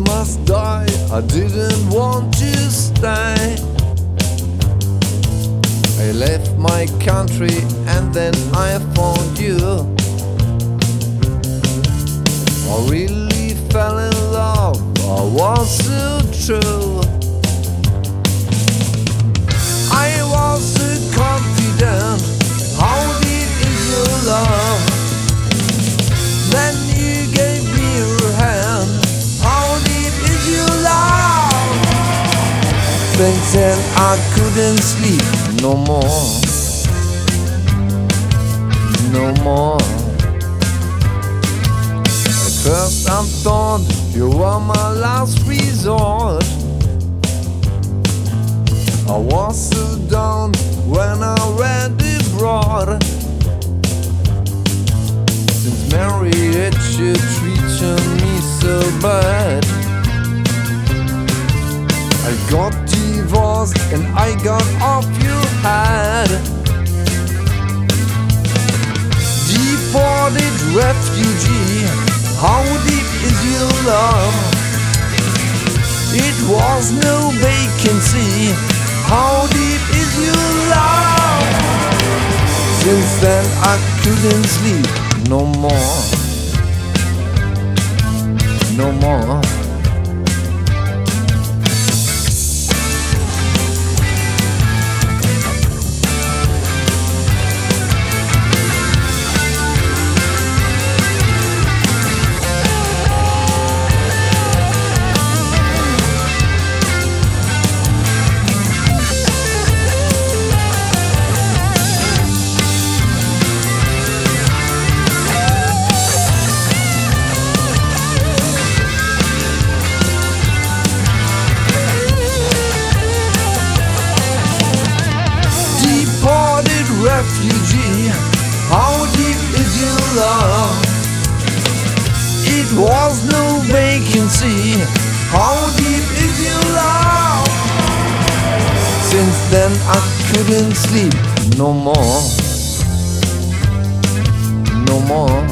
must die. I didn't want to stay. I left my country and then I found you. I really fell in love, I was so true. I was so confident, how deep is your love? Then you gave me your hand, how deep is your love? Since then I couldn't sleep no more, no more. At first I thought you were my last resort. I was so down when I went abroad. Since marriage you treated me so bad. I got divorced and I got off your head. Deported refugee, how deep is your love? It was no vacancy, how deep is your love? Since then I couldn't sleep no more, no more. Refugee, how deep is your love? It was no vacancy, how deep is your love? Since then I couldn't sleep no more, no more.